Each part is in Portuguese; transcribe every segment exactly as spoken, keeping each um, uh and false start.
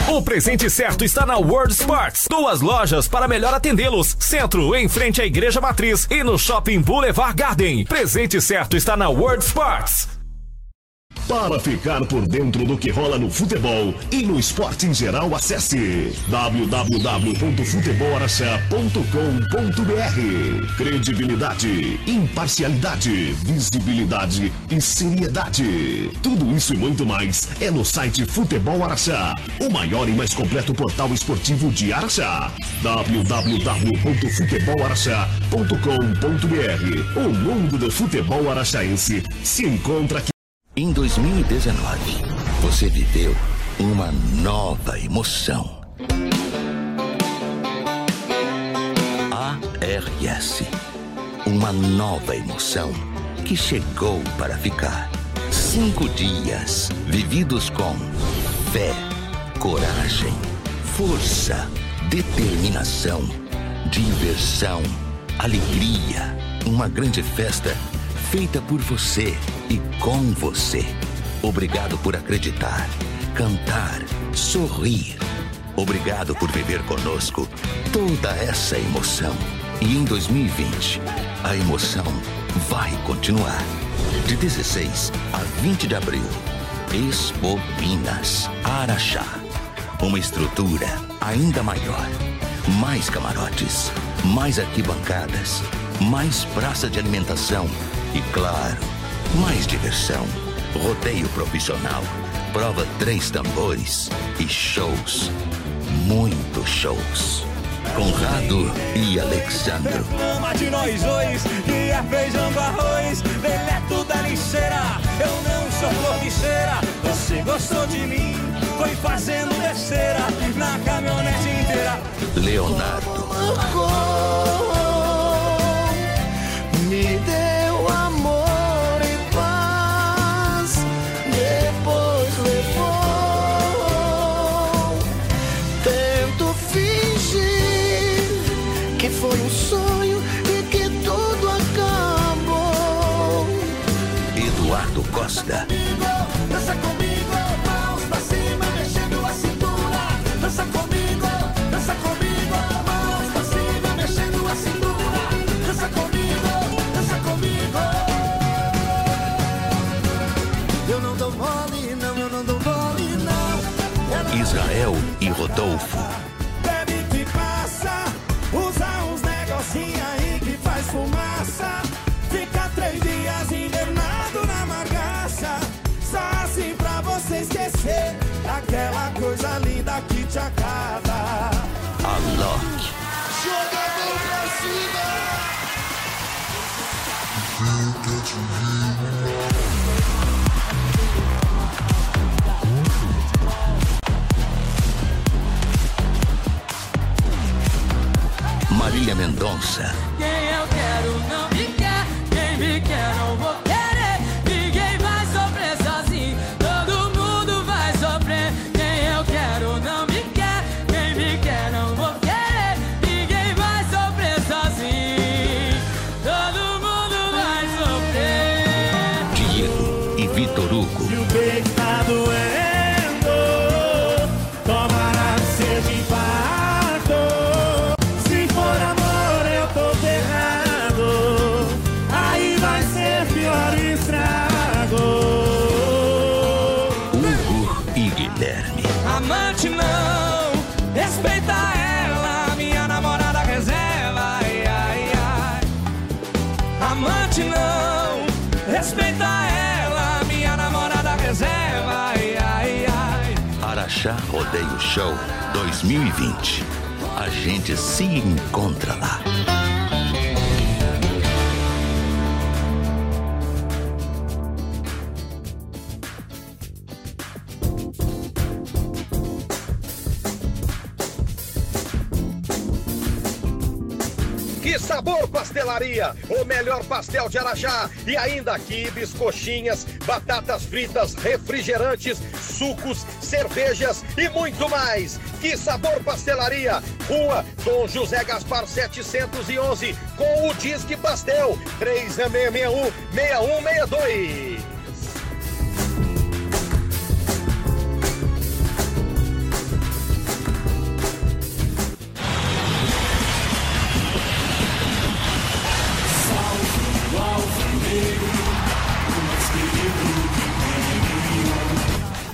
O presente certo está na World Sports. Duas lojas para melhor atendê-los. Centro, em frente à Igreja Matriz, e no Shopping Boulevard Garden. Presente certo está na World Sports. Para ficar por dentro do que rola no futebol e no esporte em geral, acesse w w w ponto futebol araxá ponto com ponto b r. Credibilidade, imparcialidade, visibilidade e seriedade. Tudo isso e muito mais é no site Futebol Araxá, o maior e mais completo portal esportivo de Araxá. w w w ponto futebol araxá ponto com ponto b r. O mundo do futebol araxaense se encontra aqui. Em dois mil e dezenove, você viveu uma nova emoção. A R S. Uma nova emoção que chegou para ficar. Cinco dias vividos com fé, coragem, força, determinação, diversão, alegria. Uma grande festa feita por você e com você. Obrigado por acreditar, cantar, sorrir. Obrigado por viver conosco toda essa emoção. E em dois mil e vinte, a emoção vai continuar. De dezesseis a vinte de abril, Expo Minas, Araxá. Uma estrutura ainda maior. Mais camarotes, mais arquibancadas, mais praça de alimentação e, claro, mais diversão. Rodeio profissional, prova três tambores e shows. Muitos shows. Conrado e Alexandro. Reclama de nós dois, que é feijão com arroz, deleto da lixeira. Eu não sou cornicheira, você gostou de mim, foi fazendo besteira na caminhonete inteira. Leonardo. Me deu amor e paz, depois levou. Tento fingir que foi um sonho e que tudo acabou. Eduardo Costa. Dança comigo, mãos pra cima, mexendo a cintura. Dança comigo, dança comigo, mãos pra cima, mexendo a cintura. Dança comigo, dança comigo. Eu não dou mole, não, eu não dou mole, não. Israel e Rodolfo. Bebe que passa, usa uns negocinhos aí que faz fumaça. Fica três dias internado na margaça. Só assim pra você esquecer aquela coisa linda que te acaba. Alok. Jogador pra cima. Marília Mendonça. Quem eu quero não me quer, quem me quer não vou querer. Ninguém vai sofrer sozinho, todo mundo vai sofrer. Quem eu quero não me quer, quem me quer não vou querer. Ninguém vai sofrer sozinho, todo mundo vai sofrer. Diego e Vitor Hugo. E o peito tá doendo, tomara que seja infarto. Se for amor eu tô ferrado, aí vai ser pior estrago. Hugo e Guilherme. Amante não, respeita ela, minha namorada reserva. Ai, ai, ai. Amante não, respeita ela, minha namorada reserva. Ai, ai, ai. Araxá Rodeio Show dois mil e vinte. A gente se encontra lá. Que sabor, pastelaria! O melhor pastel de Araxá. E ainda quibes, coxinhas, batatas fritas, refrigerantes, sucos, cervejas e muito mais. Que sabor, pastelaria! Rua Dom José Gaspar setecentos e onze, com o Disque Pastel três seis seis um, seis um seis dois.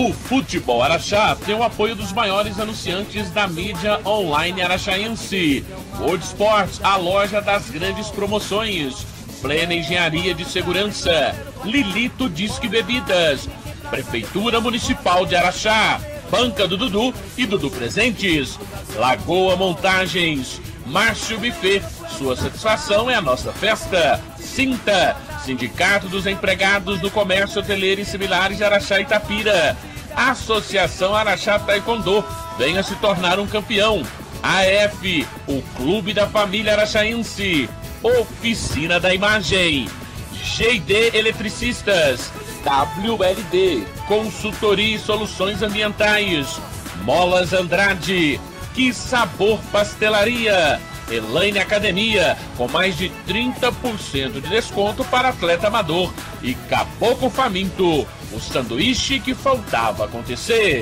O Futebol Araxá tem o apoio dos maiores anunciantes da mídia online araxaense. World Sports, a loja das grandes promoções. Plena Engenharia de Segurança. Lilito Disque Bebidas. Prefeitura Municipal de Araxá. Banca do Dudu e Dudu Presentes. Lagoa Montagens. Márcio Buffet. Sua satisfação é a nossa festa. Sinta. Sindicato dos Empregados do Comércio Hoteleiro e Similares de Araxá e Itapira. Associação Araxá Taekwondo. Venha se tornar um campeão. A F, o Clube da Família Araxaense. Oficina da Imagem. G e D Eletricistas. W L D, Consultoria e Soluções Ambientais. Molas Andrade. Que Sabor Pastelaria. Elaine Academia, com mais de trinta por cento de desconto para atleta amador. E Caboclo Faminto, o sanduíche que faltava acontecer.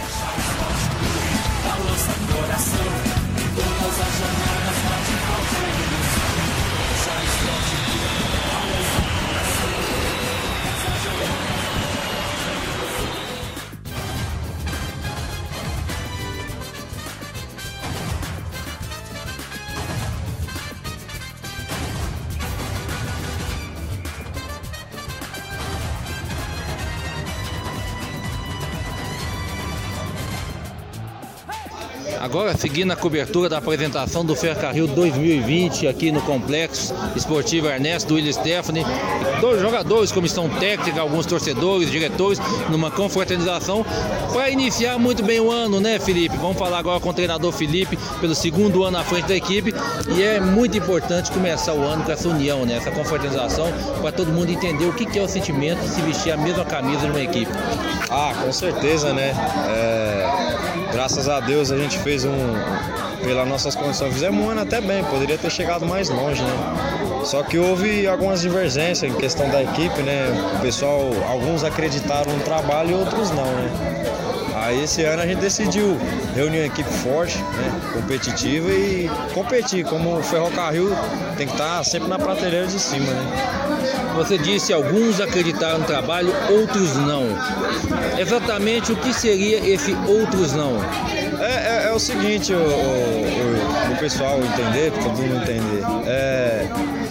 Agora, seguindo a cobertura da apresentação do Ferrocarril dois mil e vinte aqui no Complexo Esportivo Ernesto do Willis Stephanie, dois jogadores, comissão técnica, alguns torcedores, diretores, numa confraternização para iniciar muito bem o ano, né, Felipe? Vamos falar agora com o treinador Felipe, pelo segundo ano à frente da equipe, e é muito importante começar o ano com essa união, né, essa confraternização, para todo mundo entender o que é o sentimento de se vestir a mesma camisa de uma equipe. Ah, com certeza, né? É... Graças a Deus a gente fez um, pelas nossas condições, fizemos um ano até bem, poderia ter chegado mais longe, né? Só que houve algumas divergências em questão da equipe, né? O pessoal, alguns acreditaram no trabalho e outros não, né? Aí esse ano a gente decidiu reunir uma equipe forte, né? Competitiva e competir, como o Ferrocarril tem que estar sempre na prateleira de cima, né? Você disse alguns acreditaram no trabalho, outros não. Exatamente o que seria esse outros não? É, é, é o seguinte, o, o, o pessoal entender, para todo mundo entender. É,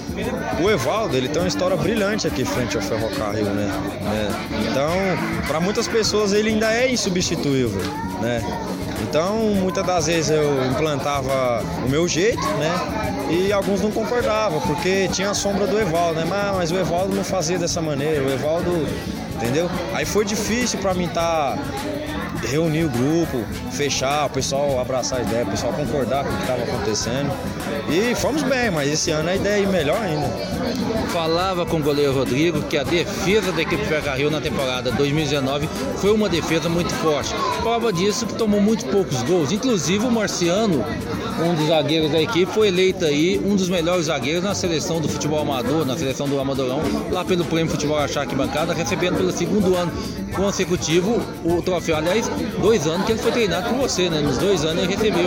o Evaldo, ele tem uma história brilhante aqui frente ao Ferrocarril, né? É, então, para muitas pessoas ele ainda é insubstituível, né? Então, muitas das vezes eu implantava o meu jeito, né? E alguns não concordavam, porque tinha a sombra do Evaldo, né? Mas, mas o Evaldo não fazia dessa maneira, o Evaldo, entendeu? Aí foi difícil para mim estar... Tá, reunir o grupo, fechar, o pessoal abraçar a ideia, o pessoal concordar com o que estava acontecendo. E fomos bem, mas esse ano a ideia é ir melhor ainda. Falava com o goleiro Rodrigo que a defesa da equipe Ferrocarril na temporada dois mil e dezenove foi uma defesa muito forte. Prova disso que tomou muito poucos gols. Inclusive o Marciano, um dos zagueiros da equipe, foi eleito aí um dos melhores zagueiros na seleção do futebol amador, na seleção do Amadorão, lá pelo Prêmio Futebol Araxá Arquibancada, recebendo pelo segundo ano consecutivo o troféu. Aliás, dois anos que ele foi treinado por você, né? Nos dois anos ele recebeu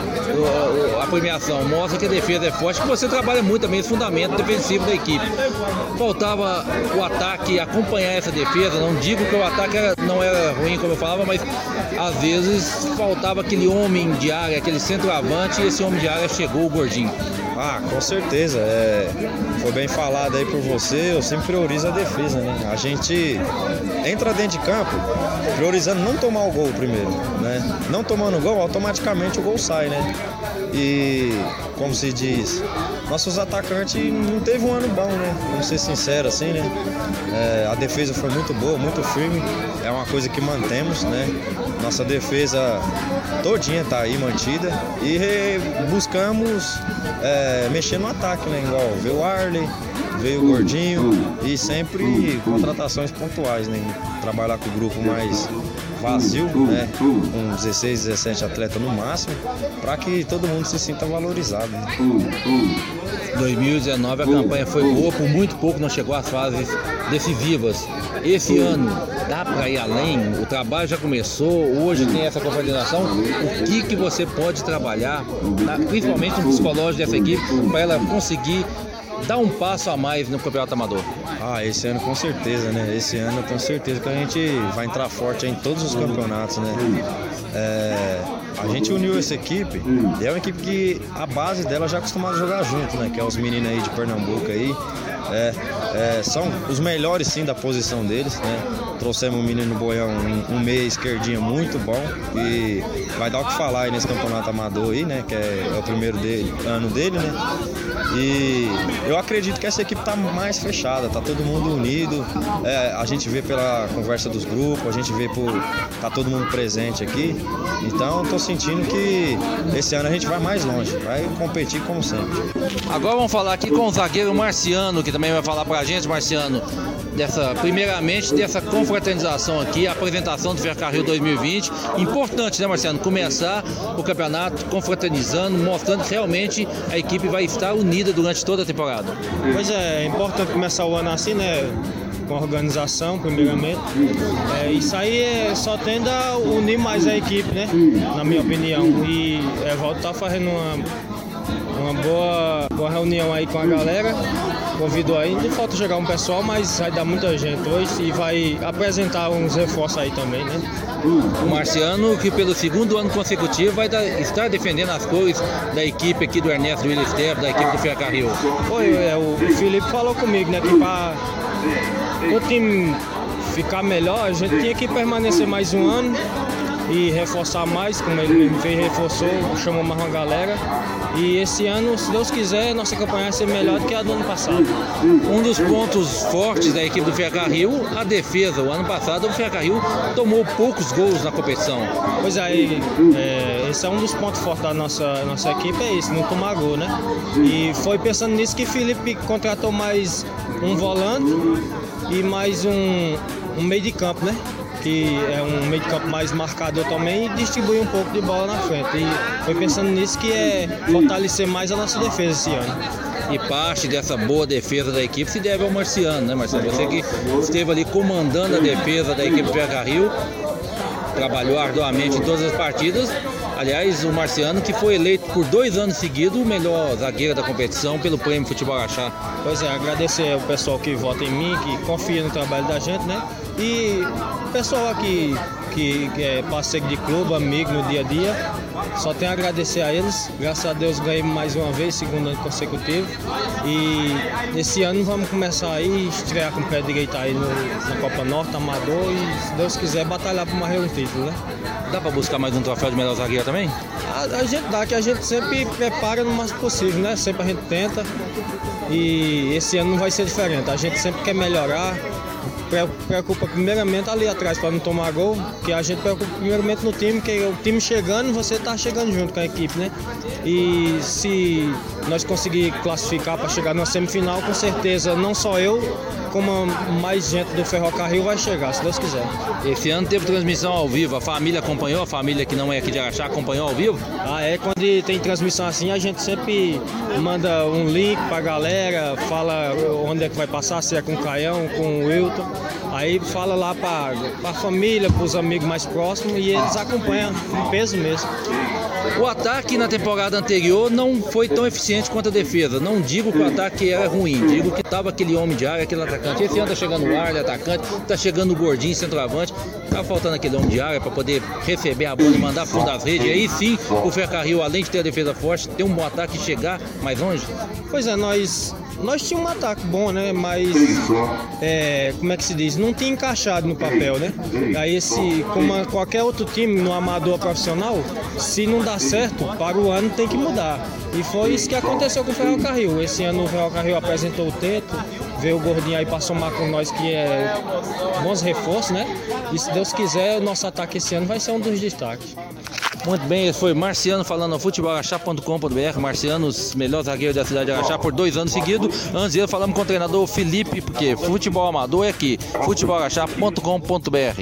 o, o, a premiação. Mostra que a defesa é forte, que você trabalha muito também esse fundamento defensivo da equipe. Faltava o ataque acompanhar essa defesa. Não digo que o ataque era, não era ruim, como eu falava, mas às vezes faltava aquele homem de área, aquele centroavante, e esse homem de área chegou, o Gordinho. Ah, com certeza. É, foi bem falado aí por você, eu sempre priorizo a defesa, né? A gente entra dentro de campo priorizando não tomar o gol primeiro, né? Não tomando o gol, automaticamente o gol sai, né? E, como se diz, nossos atacantes não teve um ano bom, né? Vamos ser sinceros assim, né? É, a defesa foi muito boa, muito firme, é uma coisa que mantemos, né? Nossa defesa todinha tá aí mantida e re, buscamos é, mexer no ataque, né? Igual veio o Arley, veio o Gordinho e sempre contratações pontuais, né? Trabalhar com o grupo mais vazio, né? Com dezesseis, dezessete atletas no máximo, para que todo mundo se sinta valorizado, né? dois mil e dezenove a campanha foi boa, por muito pouco não chegou às fases decisivas. Esse ano dá para ir além, o trabalho já começou, hoje tem essa confraternização. O que, que você pode trabalhar, principalmente no psicológico dessa equipe, para ela conseguir dar um passo a mais no Campeonato Amador? Ah, esse ano com certeza, né? Esse ano eu tenho certeza que a gente vai entrar forte em todos os campeonatos, né? É, a gente uniu essa equipe e é uma equipe que a base dela já é acostumada a jogar junto, né? Que é os meninos aí de Pernambuco aí. É, é, são os melhores sim da posição deles, né? Trouxemos o menino Boião, um, um meia esquerdinha muito bom e vai dar o que falar aí nesse campeonato amador aí, né? Que é, é o primeiro dele, ano dele, né? E eu acredito que essa equipe tá mais fechada, tá todo mundo unido. É, a gente vê pela conversa dos grupos, a gente vê por tá todo mundo presente aqui. Então tô sentindo que esse ano a gente vai mais longe, vai competir como sempre. Agora vamos falar aqui com o zagueiro Marciano, que também vai falar pra gente, Marciano, dessa, primeiramente dessa confraternização aqui, a apresentação do Ferrocarril dois mil e vinte. Importante, né, Marciano, começar o campeonato confraternizando, mostrando que realmente a equipe vai estar unida durante toda a temporada. Pois é, é importante começar o ano assim, né? Com a organização, primeiramente. É, isso aí é, só tende a unir mais a equipe, né? Na minha opinião. E é, Evaldo tá fazendo uma, uma boa, boa reunião aí com a galera. Convidou aí, não falta chegar um pessoal, mas vai dar muita gente hoje e vai apresentar uns reforços aí também, né? O Marciano, que pelo segundo ano consecutivo vai dar, estar defendendo as cores da equipe aqui do Ernesto Willis Terra, da equipe do Ferrocarril. Foi, é, o Felipe falou comigo, né, que para o time ficar melhor, a gente tinha que permanecer mais um ano e reforçar mais, como ele mesmo fez, reforçou, chamou mais uma galera. E esse ano, se Deus quiser, nossa campanha vai ser melhor do que a do ano passado. Um dos pontos fortes da equipe do Ferrocarril, a defesa. O ano passado o Ferrocarril tomou poucos gols na competição. Pois é, é, esse é um dos pontos fortes da nossa, nossa equipe, é isso, não tomar gol, né? E foi pensando nisso que Felipe contratou mais um volante e mais um, um meio de campo, né? Que é um meio de campo mais marcador também e distribui um pouco de bola na frente. E foi pensando nisso que é fortalecer mais a nossa defesa esse ano. E parte dessa boa defesa da equipe se deve ao Marciano, né, Marciano? Você que esteve ali comandando a defesa da equipe do Ferrocarril, trabalhou arduamente em todas as partidas. Aliás, o Marciano que foi eleito por dois anos seguidos o melhor zagueiro da competição pelo Prêmio Futebol Araxá. Pois é, agradecer ao pessoal que vota em mim, que confia no trabalho da gente, né? E o pessoal aqui que, que é parceiro de clube, amigo no dia a dia, só tenho a agradecer a eles. Graças a Deus ganhei mais uma vez, segundo ano consecutivo. E esse ano vamos começar aí, estrear com o pé direito aí no, na Copa Norte, Amador, e se Deus quiser batalhar para mais um título, né? Dá para buscar mais um troféu de melhor zagueiro também? A, a gente dá, que a gente sempre prepara no máximo possível, né? Sempre a gente tenta. E esse ano não vai ser diferente. A gente sempre quer melhorar. Preocupa primeiramente ali atrás para não tomar gol, que a gente preocupa primeiramente no time, que o time chegando, você está chegando junto com a equipe, né? E se nós conseguir classificar para chegar na semifinal, com certeza não só eu, como mais gente do Ferrocarril vai chegar, se Deus quiser. Esse ano teve transmissão ao vivo, a família acompanhou, a família que não é aqui de Araxá acompanhou ao vivo? Ah, é, quando tem transmissão assim, a gente sempre manda um link pra galera, fala onde é que vai passar, se é com o Caião, com o Wilton. Aí fala lá pra, pra família, pros amigos mais próximos e eles acompanham em peso mesmo. O ataque na temporada anterior não foi tão eficiente quanto a defesa. Não digo que o ataque era ruim, digo que estava aquele homem de área, aquele atacante. Esse ano tá chegando o Arley, atacante, tá chegando o Gordinho, centroavante. Tá faltando aquele homem de área para poder receber a bola e mandar fundo das redes. E aí sim, o Ferrocarril, além de ter a defesa forte, tem um bom ataque e chegar mais longe. Pois é, nós... Nós tínhamos um ataque bom, né? Mas, é, como é que se diz? Não tinha encaixado no papel, né? Aí, esse, como qualquer outro time no amador profissional, se não dá certo, para o ano tem que mudar. E foi isso que aconteceu com o Ferrocarril. Esse ano o Ferrocarril apresentou o teto, veio o Gordinho aí para somar com nós, que é bons reforços, né? E se Deus quiser, o nosso ataque esse ano vai ser um dos destaques. Muito bem, esse foi Marciano falando no futebol araxá ponto com ponto br. Marciano, os melhores zagueiros da cidade de Araxá por dois anos seguidos. Antes dele falamos com o treinador Felipe, porque futebol amador é aqui, futebol araxá ponto com ponto br.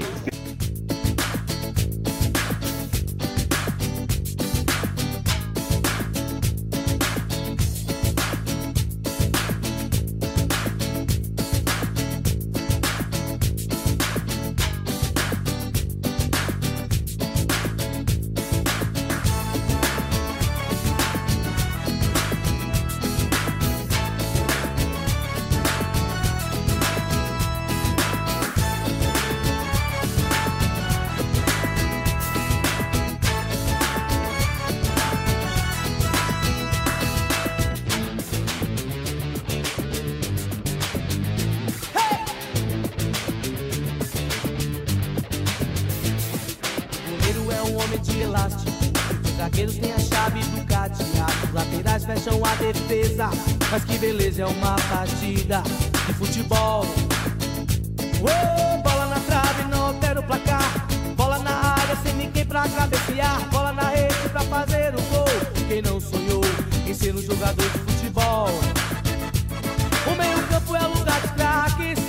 um homem de elástico. Os zagueiros têm a chave do cadeado. Os laterais fecham a defesa. Mas que beleza, é uma partida de futebol. Oh, bola na trave, não altera o placar. Bola na área, sem ninguém pra cabecear. Bola na rede pra fazer o gol. Quem não sonhou em ser um jogador de futebol? O meio campo é lugar de craques.